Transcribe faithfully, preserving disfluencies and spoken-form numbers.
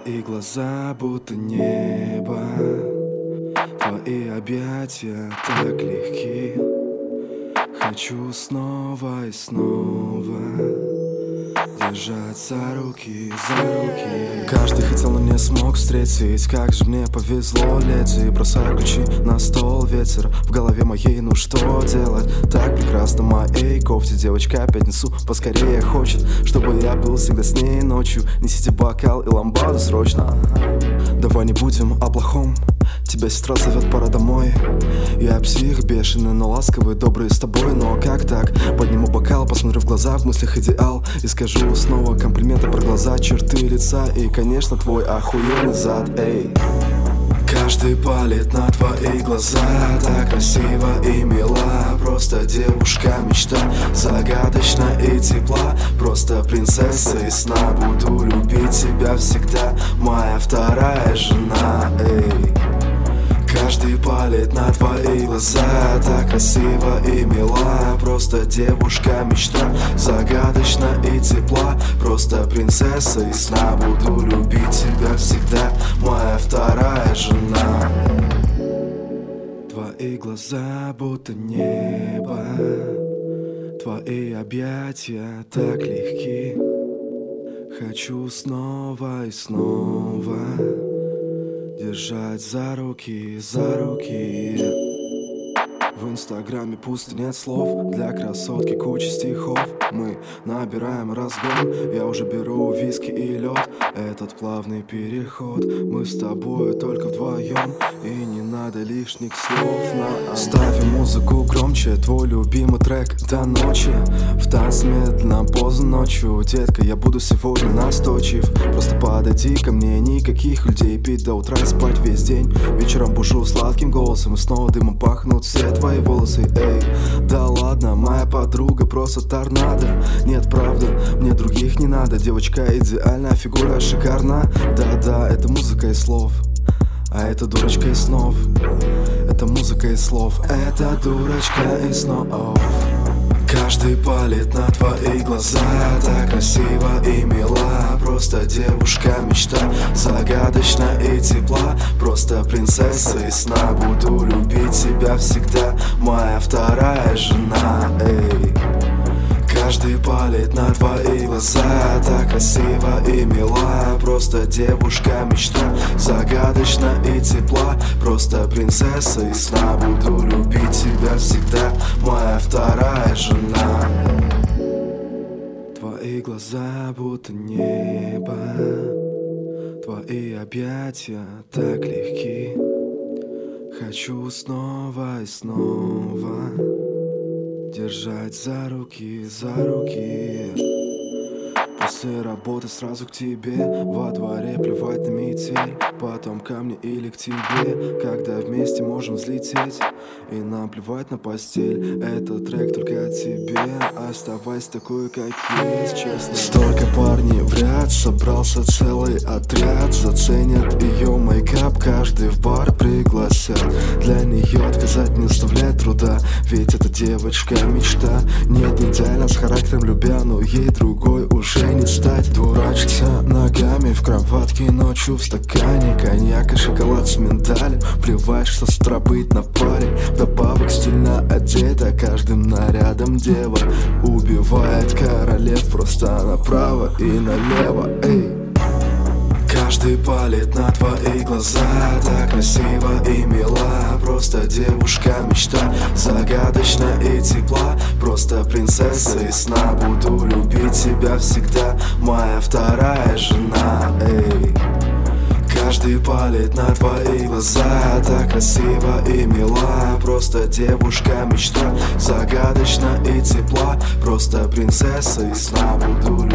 Твои глаза будто небо, твои объятия так легки. Хочу снова и снова держать за руки, за руки. Каждый хотел, но не смог встретить. Как же мне повезло, леди. Бросаю ключи на стол, ветер в голове моей. Ну что делать? Так прекрасно моей кофте. Девочка пятницу поскорее хочет, чтобы я был всегда с ней ночью. Несите бокал и ламбаду срочно. Давай не будем о плохом. Тебя сестра зовет, пора домой. Я псих бешеный, но ласковый, добрый с тобой. Но как так? Подниму бокал, посмотрю в глаза, в мыслях идеал. И скажу снова комплименты про глаза, черты лица. И, конечно, твой охуенный зад, эй. Каждый палит на твои глаза, так красиво и мила. Просто девушка мечта, загадочна и тепла. Просто принцесса из сна, буду любить тебя всегда. Моя вторая жена, эй. Каждый палит на твои глаза, так красиво и мила. Просто девушка мечта, загадочна и тепла. Просто принцесса из сна, буду любить тебя всегда. Моя вторая жена. Твои глаза будто небо, твои объятия так легки. Хочу снова и снова держать за руки, за руки. В инстаграме пусто, нет слов. Для красотки куча стихов. Мы набираем разгон. Я уже беру виски и лед. Этот плавный переход. Мы с тобой только вдвоем. И не надо лишних слов на... Ставим музыку громче. Твой любимый трек до ночи. В танце медленно, поздно ночью. Детка, я буду сегодня настойчив. Просто подойди ко мне, никаких людей. Пить до утра и спать весь день. Вечером бушу сладким голосом. И снова дымом пахнут все твои волосы, эй. Да ладно, моя подруга просто торнадо. Нет, правда, мне других не надо. Девочка идеальная, фигура шикарна. Да-да, это музыка из слов. А это дурочка из снов. Это музыка из слов. Это дурочка из снов. Каждый палит на твои глаза, так красиво и мила. Просто девушка мечта, загадочна и тепла. Просто принцесса из сна, буду любить тебя всегда. Моя вторая жена, эй. Каждый палит на твои глаза, так красиво и мила. Просто девушка мечта, загадочна и тепла. Просто принцесса из сна, буду любить тебя всегда. Моя вторая жена. Твои глаза будто небо, твои объятия так легки. Хочу снова и снова держать за руки, за руки. После работы сразу к тебе, во дворе плевать на метель. Потом ко мне или к тебе, когда вместе можем взлететь. И нам плевать на постель, этот трек только о тебе. Оставайся такой, как есть, честно. Столько парней в ряд, собрался целый отряд. Заценят ее мейкап, каждый в бар пригласят. Для нее отказать не составляет труда, ведь эта девочка мечта. Нет, не идеально с характером любя, но ей другой уже не стать. Дурачится ногами в кроватке, ночью в стакане коньяк и шоколад с миндалем. Плевать, что с утра быть на паре. Вдобавок стильно одета, каждым нарядом дева. Убивает королев просто направо и налево, эй. Каждый палит на твои глаза, так красиво и мила. Просто девушка мечта, загадочна и тепла. Просто принцесса из сна, буду любить тебя всегда. Моя вторая жена, эй. Каждый палит на твои глаза, так красиво и мила. Просто девушка мечта, загадочна и тепла. Просто принцесса из сна, буду любить